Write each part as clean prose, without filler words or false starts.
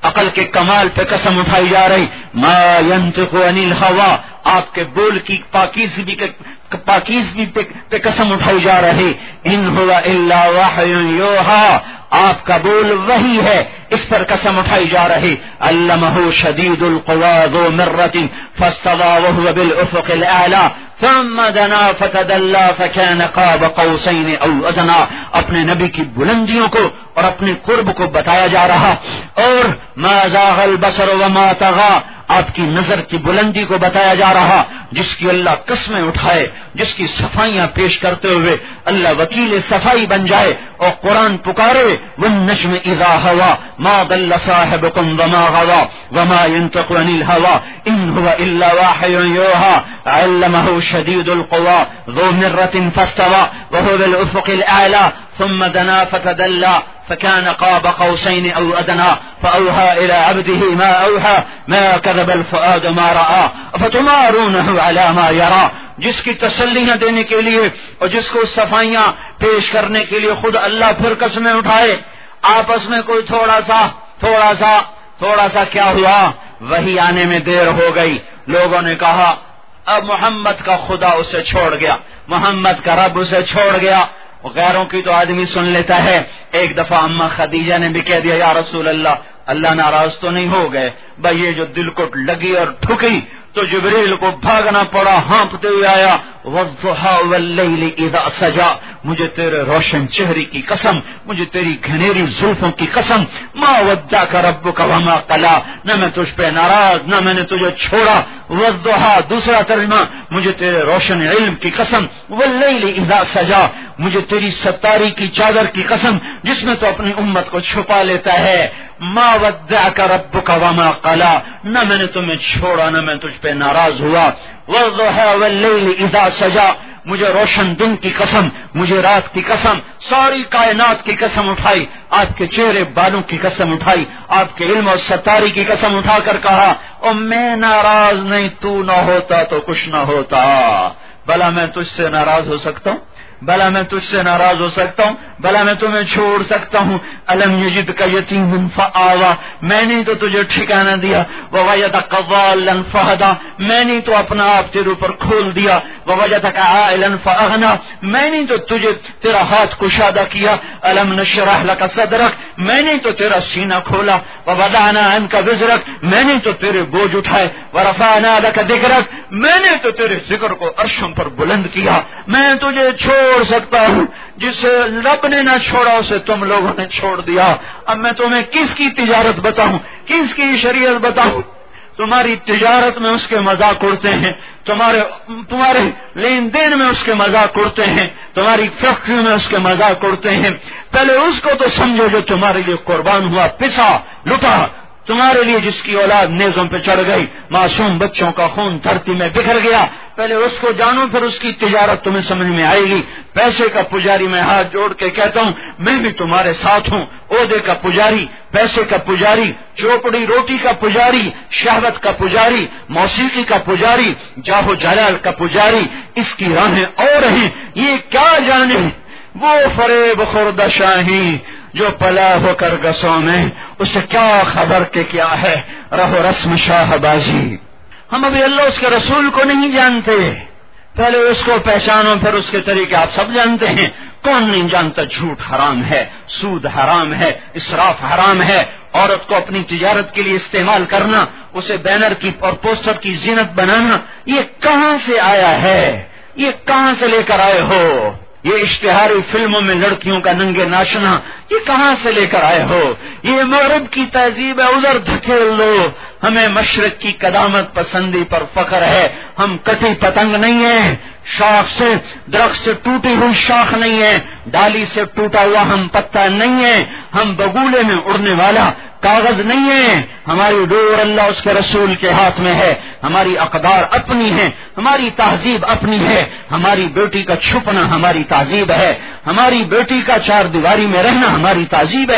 عقل کے کمال پہ قسم اٹھائی جا رہی. ما ينطق عن الهوى، آپ کے بول کی پاکیزگی پہ قسم اٹھائی جا رہی. ان هو الا وحی یوحى، آپ کا بول وہی ہے، اس پر قسم اٹھائی جا رہی. علمہ شدید القوى ذو مرة فاستوى وهو بالافق الاعلى ثم دنا فتدلى فكان قاب قوسين او ادنى. اپنے نبی کی بلندیوں کو اور اپنے قرب کو بتایا جا رہا. اور ما زاغ البصر وما طغى، آپ کی نظر کی بلندی کو بتایا جا رہا، جس کی اللہ قسمیں اٹھائے، جس کی صفائیاں پیش کرتے ہوئے اللہ وکیل صفائی بن جائے اور قرآن پکارے والنجم اذا هوى ما ضل صاحبكم وما غوى وما ينطق عن الهوى ان هو الا وحي يوحى علمه شديد القوى ذو مرة فاستوى وهو بالافق الاعلى ثم دنا فتدلى فكان قاب قوسين او ادنى فاوحى الى عبده ما اوحى ما كذب الفؤاد ما راى افتمارونه على ما يرى. جس کی تسلیاں دینے کے لیے اور جس کو صفائیاں پیش کرنے کے لیے خود اللہ پھر قسمیں اٹھائے. آپس میں کوئی تھوڑا سا کیا ہوا، وہی آنے میں دیر ہو گئی. لوگوں نے کہا اب محمد کا خدا اسے چھوڑ گیا، محمد کا رب اسے چھوڑ گیا. غیروں کی تو آدمی سن لیتا ہے. ایک دفعہ اما خدیجہ نے بھی کہہ دیا یا رسول اللہ، اللہ ناراض تو نہیں ہو گئے؟ بھائی یہ جو دل کو لگی اور ٹھکی تو جبریل کو بھاگنا پڑا، ہانپتے ہوئے آیا والضحى واللیل اذا سجا، مجھے تیرے روشن چہرے کی قسم، مجھے تیری گھنیری زلفوں کی قسم، ما ودعك ربك وما قلى، نہ میں تجھ پہ ناراض نہ میں نے تجھے چھوڑا. والضحى دوسرا ترجمہ، مجھے تیرے روشن علم کی قسم، واللیل اذا سجا، مجھے تیری ستاری کی چادر کی قسم جس میں تو اپنی امت کو چھپا لیتا ہے. ما ودعك ربك وما قلى، نہ میں نے تمہیں چھوڑا نہ میں تجھ پہ ناراض ہوا. والضحى واللیل اذا سجا، مجھے روشن دن کی قسم، مجھے رات کی قسم، ساری کائنات کی قسم اٹھائی، آپ کے چہرے بالوں کی قسم اٹھائی، آپ کے علم اور ستاری کی قسم اٹھا کر کہا اور میں ناراض نہیں، تو نہ ہوتا تو کچھ نہ ہوتا. بھلا میں تجھ سے ناراض ہو سکتا ہوں؟ بھلا میں تجھ سے ناراض ہو سکتا ہوں؟ بھلا میں تمہیں چھوڑ سکتا ہوں؟ الم یجدک یتیما فآوی، میں نے تو تجھے ٹھکانہ دیا. ووجدک ضالا فہدی، میں نے تو اپنا آپ تیرے اوپر کھول دیا. ووجدک عائلا فاغنی، میں نے تو تجھے تیرا ہاتھ کشادہ کیا. الم نشرح لک صدرک، میں نے تو تیرا سینہ کھولا. ووضعنا عنک وزرک، میں نے تو تیرے بوجھ اٹھائے. ورفعنا لک ذکرک، میں نے تو تیرے ذکر کو عرشوں پر بلند کیا. میں تجھے چھوڑ سکتا ہوں، جسے رب نے نہ چھوڑا اسے تم لوگوں نے چھوڑ دیا. اب میں تمہیں کس کی تجارت بتاؤں، کس کی شریعت بتاؤں؟ تمہاری تجارت میں اس کے مذاق اڑتے ہیں، تمہارے لین دین میں اس کے مذاق اڑتے ہیں، تمہاری فیکٹری میں اس کے مذاق اڑتے ہیں. پہلے اس کو تو سمجھو جو تمہارے لیے قربان ہوا، پسا لٹا، تمہارے لیے جس کی اولاد نیزوں پہ چڑھ گئی، معصوم بچوں کا خون دھرتی میں بکھر گیا. پہلے اس کو جانو پھر اس کی تجارت تمہیں سمجھ میں آئے گی. پیسے کا پجاری میں ہاتھ جوڑ کے کہتا ہوں میں بھی تمہارے ساتھ ہوں. عہدے کا پجاری، پیسے کا پجاری، چوپڑی روٹی کا پجاری، شہوت کا پجاری، موسیقی کا پجاری، جاہ و جلال کا پجاری، اس کی راہیں اور ہیں. یہ کیا جانے وہ فریب خورد شاہی جو پلا ہو کر گسوں میں، اسے کیا خبر کہ کیا ہے رہو رسم شاہ بازی. ہم ابھی اللہ اس کے رسول کو نہیں جانتے، پہلے اس کو پہچانو پھر اس کے طریقے آپ سب جانتے ہیں. کون نہیں جانتا جھوٹ حرام ہے، سود حرام ہے، اسراف حرام ہے. عورت کو اپنی تجارت کے لیے استعمال کرنا، اسے بینر کی اور پوسٹر کی زینت بنانا، یہ کہاں سے آیا ہے؟ یہ کہاں سے لے کر آئے ہو؟ یہ اشتہاری فلموں میں لڑکیوں کا ننگے ناچنا، یہ کہاں سے لے کر آئے ہو؟ یہ مغرب کی تہذیب ہے، ادھر دھکیل لو. ہمیں مشرق کی قدامت پسندی پر فخر ہے. ہم کٹی پتنگ نہیں ہیں، شاخ سے درخت سے ٹوٹی ہوئی شاخ نہیں ہے، ڈالی سے ٹوٹا ہوا ہم پتا نہیں ہے. ہم بگولے میں اڑنے والا کاغذ نہیں ہے. ہماری ڈور اللہ اس کے رسول کے ہاتھ میں ہے. ہماری اقدار اپنی ہیں، ہماری تہذیب اپنی ہے. ہماری بیٹی کا چھپنا ہماری تہذیب ہے، ہماری بیٹی کا چار دیواری میں رہنا ہماری تہذیب ہے.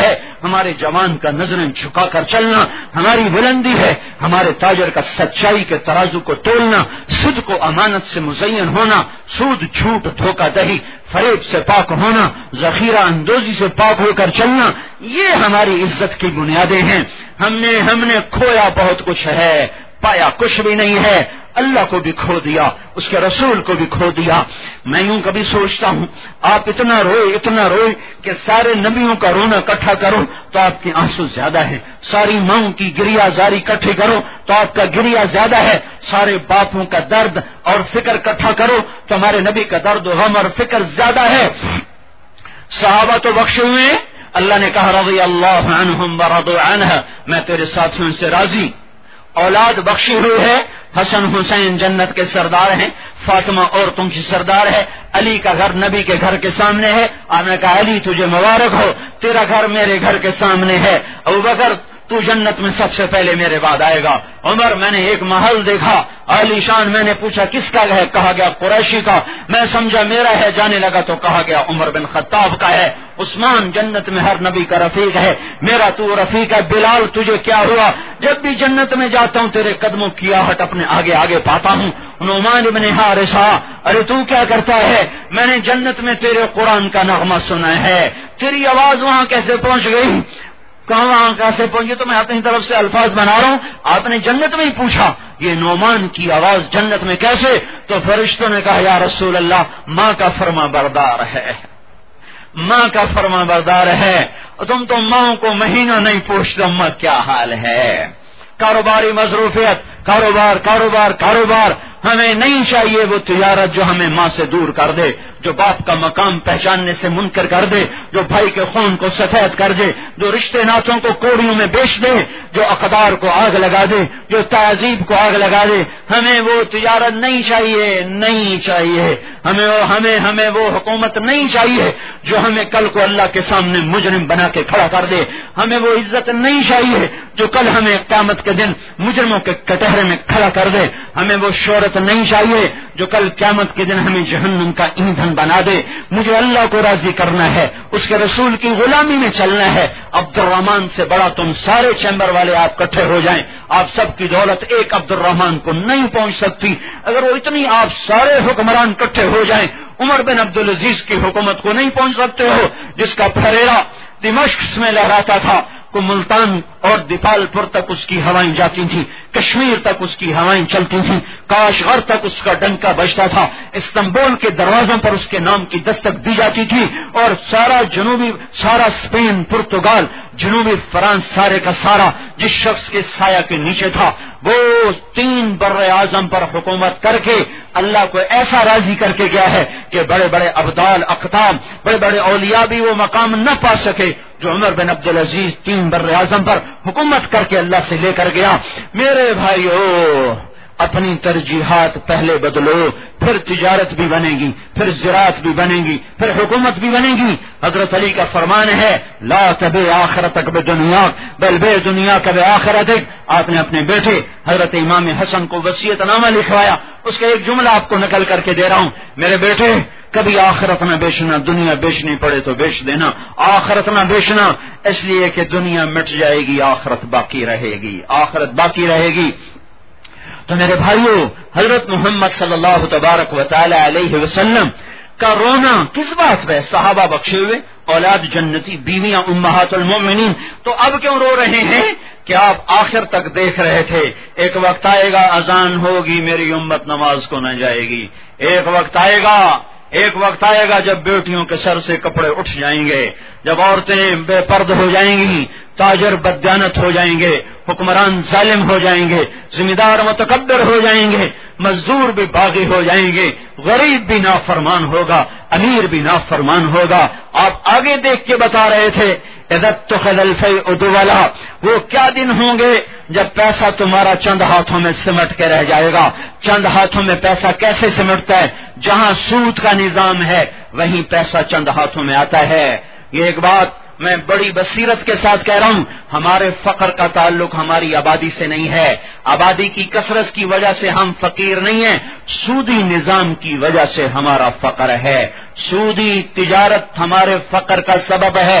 ہمارے جوان کا نظریں جھکا کر چلنا ہماری بلندی ہے، ہمارے تاجر کا سچائی کے ترازو کو تولنا، صدق و امانت سے مزین ہونا، سود جھوٹ دھوکہ دہی فریب سے پاک ہونا، ذخیرہ اندوزی سے پاک ہو کر چلنا، یہ ہماری عزت کی بنیادیں ہیں۔ ہم نے کھویا بہت کچھ ہے، پایا کچھ بھی نہیں ہے، اللہ کو بھی کھو دیا، اس کے رسول کو بھی کھو دیا۔ میں یوں کبھی سوچتا ہوں آپ اتنا روئے کہ سارے نبیوں کا رونا اکٹھا کرو تو آپ کے آنسو زیادہ ہیں، ساری ماؤں کی گریا زاری اکٹھی کرو تو آپ کا گریا زیادہ ہے، سارے باپوں کا درد اور فکر اکٹھا کرو تو ہمارے نبی کا درد و غم اور فکر زیادہ ہے۔ صحابہ تو بخشے ہوئے، اللہ نے کہا رضی اللہ عنہم ورضوا عنہ، میں تیرے ساتھیوں سے راضی۔ اولاد بخشی ہوئی ہے، حسن حسین جنت کے سردار ہیں، فاطمہ عورتوں کی سردار ہے، علی کا گھر نبی کے گھر کے سامنے ہے۔ آپ نے کہا علی تجھے مبارک ہو، تیرا گھر میرے گھر کے سامنے ہے۔ ابوبکر تو جنت میں سب سے پہلے میرے بعد آئے گا۔ عمر میں نے ایک محل دیکھا عالی شان، میں نے پوچھا کس کا ہے، کہا گیا قریشی کا، میں سمجھا میرا ہے، جانے لگا تو کہا گیا عمر بن خطاب کا ہے۔ عثمان جنت میں ہر نبی کا رفیق ہے، میرا تو رفیق ہے۔ بلال تجھے کیا ہوا؟ جب بھی جنت میں جاتا ہوں تیرے قدموں کی آہٹ اپنے آگے آگے پاتا ہوں۔ نعمان بن حارثہ، ارے تو کیا کرتا ہے؟ میں نے جنت میں تیرے قرآن کا نغمہ سنا ہے، تیری آواز وہاں کیسے پہنچ گئی؟ کہاں وہاں کیسے پہنچی؟ تو میں اپنی طرف سے الفاظ بنا رہا ہوں، آپ نے جنت میں ہی پوچھا یہ نعمان کی آواز جنت میں کیسے؟ تو فرشتوں نے کہا یا رسول اللہ ماں کا فرما بردار ہے، ماں کا فرما بردار ہے، تم تو ماں کو مہینہ نہیں پوچھتے اماں کیا حال ہے۔ کاروباری مصروفیت، کاروبار ہمیں نہیں چاہیے وہ تجارت جو ہمیں ماں سے دور کر دے، جو باپ کا مقام پہچاننے سے منکر کر دے، جو بھائی کے خون کو سفید کر دے، جو رشتے ناتوں کو کوڑیوں میں بیچ دے، جو اقدار کو آگ لگا دے، جو تہذیب کو آگ لگا دے۔ ہمیں وہ تجارت نہیں چاہیے، ہمیں وہ حکومت نہیں چاہیے جو ہمیں کل کو اللہ کے سامنے مجرم بنا کے کھڑا کر دے۔ ہمیں وہ عزت نہیں چاہیے جو کل ہمیں قیامت کے دن مجرموں کے کٹہرے میں کھڑا کر دے۔ ہمیں وہ شہرت نہیں چاہیے جو کل قیامت کے دن ہمیں جہنم کا ایندھن بنا دے۔ مجھے اللہ کو راضی کرنا ہے، اس کے رسول کی غلامی میں چلنا ہے۔ عبد الرحمن سے بڑا تم سارے چیمبر والے آپ اکٹھے ہو جائیں، آپ سب کی دولت ایک عبد الرحمن کو نہیں پہنچ سکتی۔ اگر وہ اتنی آپ سارے حکمران اکٹھے ہو جائیں، عمر بن عبدالعزیز کی حکومت کو نہیں پہنچ سکتے ہو، جس کا پھریرا دمشق میں لہراتا تھا، کو ملتان اور دیپال پور تک اس کی ہوائیں جاتی تھیں، کشمیر تک اس کی ہوائیں چلتی تھیں، کاشغر تک اس کا ڈنکا بجتا تھا، استنبول کے دروازوں پر اس کے نام کی دستک دی جاتی تھی، اور سارا اسپین، پرتگال، جنوبی فرانس، سارے کا سارا جس شخص کے سایہ کے نیچے تھا، وہ 3 بر اعظم پر حکومت کر کے اللہ کو ایسا راضی کر کے گیا ہے کہ بڑے بڑے ابدال، اقطاب، بڑے بڑے اولیاء بھی وہ مقام نہ پا سکے جو عمر بن عبدالعزیز 3 بر اعظم پر حکومت کر کے اللہ سے لے کر گیا۔ میرے بھائیو، اپنی ترجیحات پہلے بدلو، پھر تجارت بھی بنے گی، پھر زراعت بھی بنے گی، پھر حکومت بھی بنے گی۔ حضرت علی کا فرمان ہے لا تبع آخرتک بدنیا بل بے دنیا کا بآخرتک۔ آپ نے اپنے بیٹے حضرت امام حسن کو وصیت نامہ لکھوایا، اس کا ایک جملہ آپ کو نقل کر کے دے رہا ہوں، میرے بیٹے کبھی آخرت نہ بیچنا، دنیا بیچنی پڑے تو بیچ دینا، آخرت نہ بیچنا، اس لیے کہ دنیا مٹ جائے گی، آخرت باقی رہے گی۔ تو میرے بھائیو، حضرت محمد صلی اللہ تبارک و تعالی علیہ وسلم کا رونا کس بات پہ؟ صحابہ بخشے ہوئے، اولاد جنتی، بیویاں امہات المؤمنین، تو اب کیوں رو رہے ہیں کہ آپ آخر تک دیکھ رہے تھے ایک وقت آئے گا اذان ہوگی میری امت نماز کو نہ جائے گی، ایک وقت آئے گا جب بیٹیوں کے سر سے کپڑے اٹھ جائیں گے، جب عورتیں بے پرد ہو جائیں گی، تاجر بددیانت ہو جائیں گے، حکمران ظالم ہو جائیں گے، ذمہ دار متکبر ہو جائیں گے، مزدور بھی باغی ہو جائیں گے، غریب بھی نافرمان ہوگا، امیر بھی نافرمان ہوگا۔ آپ آگے دیکھ کے بتا رہے تھے اذا اتخذ الفیء دولا، وہ کیا دن ہوں گے جب پیسہ تمہارا چند ہاتھوں میں سمٹ کے رہ جائے گا۔ چند ہاتھوں میں پیسہ کیسے سمٹتا ہے؟ جہاں سود کا نظام ہے وہیں پیسہ چند ہاتھوں میں آتا ہے۔ یہ ایک بات میں بڑی بصیرت کے ساتھ کہہ رہا ہوں، ہمارے فقر کا تعلق ہماری آبادی سے نہیں ہے، آبادی کی کثرت کی وجہ سے ہم فقیر نہیں ہیں، سودی نظام کی وجہ سے ہمارا فقر ہے، سودی تجارت ہمارے فقر کا سبب ہے۔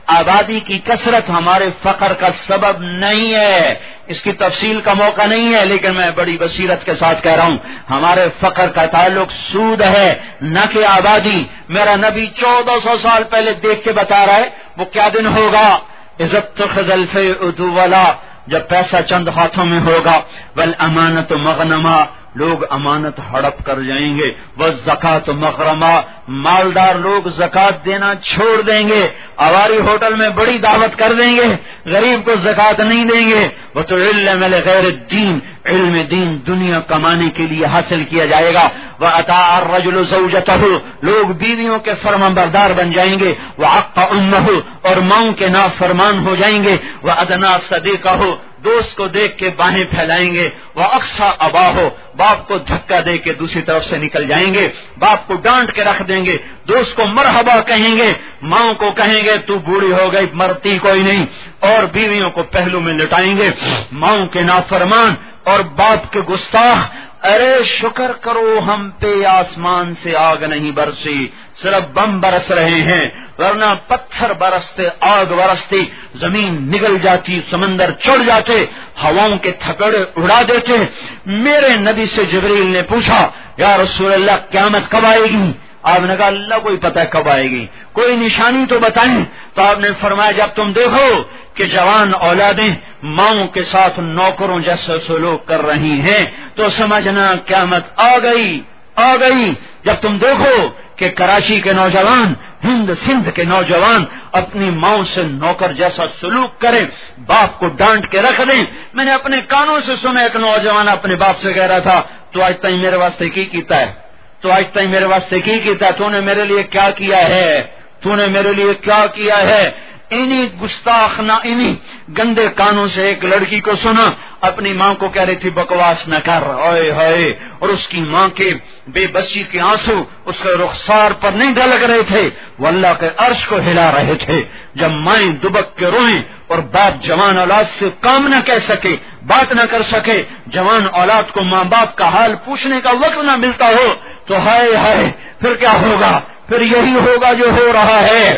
آبادی کی کثرت ہمارے فقر کا سبب نہیں ہے، اس کی تفصیل کا موقع نہیں ہے، لیکن میں بڑی بصیرت کے ساتھ کہہ رہا ہوں ہمارے فقر کا تعلق سود ہے نہ کہ آبادی۔ میرا نبی 1400 سال پہلے دیکھ کے بتا رہا ہے وہ کیا دن ہوگا، عزت تخذ الفیء ولا، جب پیسہ چند ہاتھوں میں ہوگا، والامانت مغنما، لوگ امانت ہڑپ کر جائیں گے، والزکات مغرما، مالدار لوگ زکات دینا چھوڑ دیں گے، اواری ہوٹل میں بڑی دعوت کر دیں گے، غریب کو زکات نہیں دیں گے، وہ تو علم غیر الدین، علم دین دنیا کمانے کے لیے حاصل کیا جائے گا، وَأَطَاعَ الرَّجُلُ زَوْجَتَهُ، لوگ بیویوں کے فرمانبردار بن جائیں گے، وَعَقَّ أُمَّهُ، اور ماؤں کے نافرمان ہو جائیں گے، وَأَدْنَىٰ صَدِيقَهُ، دوست کو دیکھ کے باہیں پھیلائیں گے، وَأَقْصَىٰ أَبَاهُ، باپ کو دھکا دے کے دوسری طرف سے نکل جائیں گے، باپ کو ڈانٹ کے رکھ دیں گے، دوست کو مرحبا کہیں گے، ماؤں کو کہیں گے تو بوڑھی ہو گئی مرتی کوئی نہیں، اور بیویوں کو پہلو میں لٹائیں گے، ماؤں کے نافرمان اور باپ کے گستاخ۔ ارے شکر کرو ہم پہ آسمان سے آگ نہیں برسی، صرف بم برس رہے ہیں، ورنہ پتھر برستے، آگ برستی، زمین نگل جاتی، سمندر چڑھ جاتے، ہواؤں کے تھکڑے اڑا دیتے۔ میرے نبی سے جبریل نے پوچھا یا رسول اللہ قیامت کب آئے گی؟ آپ نے کہا اللہ کو ہی پتہ ہے کب آئے گی، کوئی نشانی تو بتائیں۔ تو آپ نے فرمایا جب تم دیکھو کہ جوان اولادیں ماؤں کے ساتھ نوکروں جیسے سلوک کر رہی ہیں تو سمجھنا قیامت آ گئی، آ گئی۔ جب تم دیکھو کہ کراچی کے نوجوان، ہند سندھ کے نوجوان اپنی ماؤں سے نوکر جیسا سلوک کریں، باپ کو ڈانٹ کے رکھ دیں۔ میں نے اپنے کانوں سے سنا ایک نوجوان اپنے باپ سے کہہ رہا تھا تو آج تک میرے واسطے کی کیتا ہے، تو آج تک میرے واسطے کی کیتا ہے، تو نے میرے لیے کیا کیا ہے، تو نے میرے لیے کیا کیا ہے۔ انہی گستاخ نہ انہی گندے کانوں سے ایک لڑکی کو سنا اپنی ماں کو کہہ رہی تھی بکواس نہ کر، ہائے ہائے، اور اس کی ماں کے بے بسی کے آنسو اس کے رخسار پر نہیں ڈلک رہے تھے، وہ اللہ کے عرش کو ہلا رہے تھے۔ جب مائیں دبک کے روئیں اور باپ جوان اولاد سے کام نہ کہہ سکے، بات نہ کر سکے، جوان اولاد کو ماں باپ کا حال پوچھنے کا وقت نہ ملتا ہو تو ہائے ہائے پھر کیا ہوگا، پھر یہی ہوگا جو ہو رہا ہے۔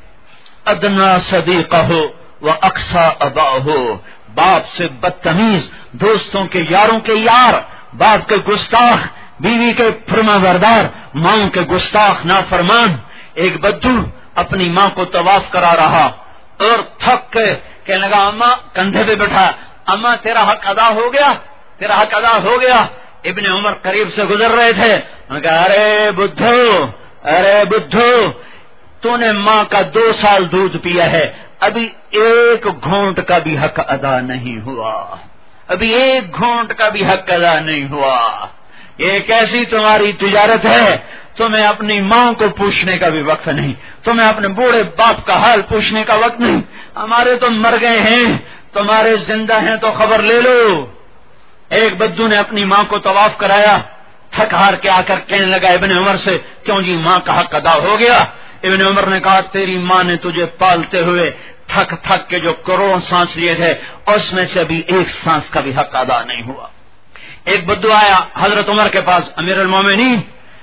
ادنا صدیقہ و اقصا اباہ، باپ سے بدتمیز، دوستوں کے یاروں کے یار، باپ کے گستاخ، بیوی کے فرمانبردار، ماں کے گستاخ نافرمان۔ ایک بدو اپنی ماں کو طواف کرا رہا اور تھک کے کہنے لگا اماں، کندھے پہ بیٹھا، اماں تیرا حق ادا ہو گیا، تیرا حق ادا ہو گیا۔ ابن عمر قریب سے گزر رہے تھے، انہوں نے کہا ارے بدھو تو نے ماں کا 2 سال دودھ پیا ہے، ابھی ایک گھونٹ کا بھی حق ادا نہیں ہوا، ابھی ایک گھونٹ کا بھی حق ادا نہیں ہوا۔ یہ کیسی تمہاری تجارت ہے، تمہیں اپنی ماں کو پوچھنے کا بھی وقت نہیں، تمہیں اپنے بوڑھے باپ کا حال پوچھنے کا وقت نہیں۔ ہمارے تو مر گئے ہیں، تمہارے زندہ ہیں تو خبر لے لو۔ ایک بدو نے اپنی ماں کو طواف کرایا، تھک ہار کے آ کر کہنے لگا ابن عمر سے کیوں جی ماں کا حق ادا ہو گیا؟ ابن عمر نے کہا تیری ماں نے تجھے پالتے ہوئے تھک تھک کے جو کروڑوں سانس لیے تھے اس میں سے ابھی ایک سانس کا بھی حق ادا نہیں ہوا۔ ایک بدو آیا حضرت عمر کے پاس، امیر المومنین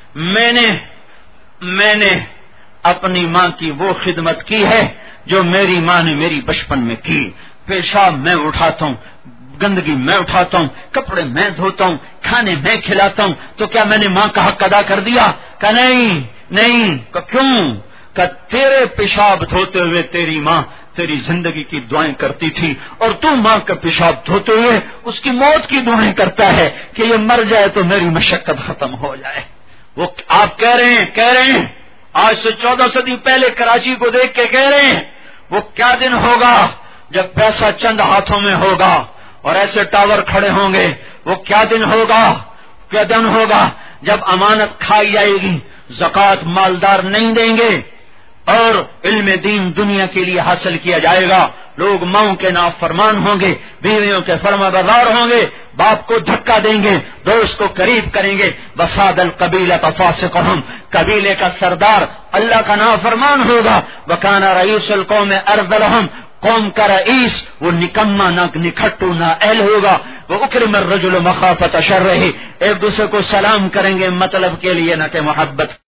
میں نے اپنی ماں کی وہ خدمت کی ہے جو میری ماں نے میری بچپن میں کی، پیشاب میں اٹھاتا ہوں، گندگی میں اٹھاتا ہوں، کپڑے میں دھوتا ہوں، کھانے میں کھلاتا ہوں، تو کیا میں نے ماں کا حق ادا کر دیا؟ کہ نہیں۔ کہ کیوں؟ کہ تیرے پیشاب دھوتے ہوئے تیری ماں تیری زندگی کی دعائیں کرتی تھی اور تو ماں کا پیشاب دھوتے ہوئے اس کی موت کی دعائیں کرتا ہے کہ یہ مر جائے تو میری مشقت ختم ہو جائے۔ وہ آپ کہہ رہے ہیں آج سے 14 صدی پہلے کراچی کو دیکھ کے کہہ رہے ہیں وہ کیا دن ہوگا جب پیسہ چند ہاتھوں میں ہوگا اور ایسے ٹاور کھڑے ہوں گے، وہ کیا دن ہوگا جب امانت کھائی جائے گی، زکوٰۃ مالدار نہیں دیں گے اور علم دین دنیا کے لیے حاصل کیا جائے گا، لوگ ماؤں کے نافرمان ہوں گے، بیویوں کے فرمانبردار ہوں گے، باپ کو دھکا دیں گے، دوست کو قریب کریں گے، بساد القبیلۃ فاسقہم، قبیلے کا سردار اللہ کا نافرمان ہوگا، وکان رئیس القوم ارذلہم، قوم کا رئیس وہ نکما نہ نکھٹو نہ اہل ہوگا، وہ اکرم الرجل مخافۃ شرہ، ایک دوسرے کو سلام کریں گے مطلب کے لیے نہ کہ محبت